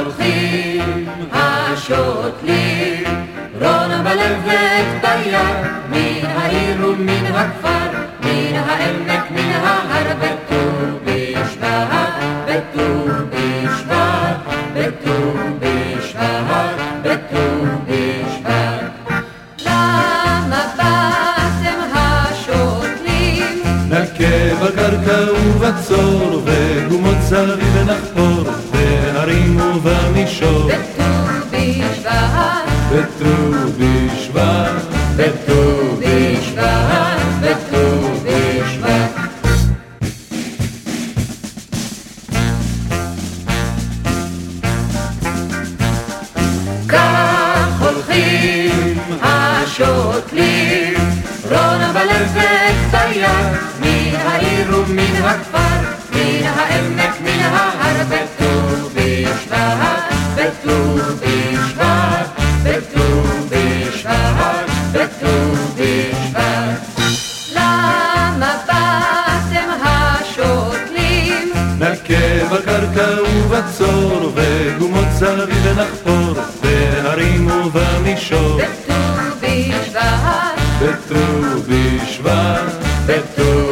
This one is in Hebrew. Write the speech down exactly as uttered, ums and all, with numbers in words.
הולכים השותלים, רונה בלבת ביד, מן העיר ומן הכפר, מן העמק, מן ההר, בט"ו בשבט, בט"ו בשבט, בט"ו בשבט, בט"ו בשבט. למה באתם השותלים? נכה בקרקע ובצור, וגומות סביב ונחפור, בהרים ובמישור. בט"ו בשבט, בט"ו בשבט, בט"ו בשבט, בט"ו בשבט. כך הולכים השותלים, רונה בלבת ביד, מן העיר ומן הכפר, מן העמק, מן ההר, בט"ו בשבט, בט"ו בשבט, בט"ו בשבט, בט"ו בשבט. למה באתם השותלים? נכה בקרקע ובצור, וגומות סביב ונחפור, בהרים ובמישור. בט"ו בשבט, בט"ו בשבט, בט"ו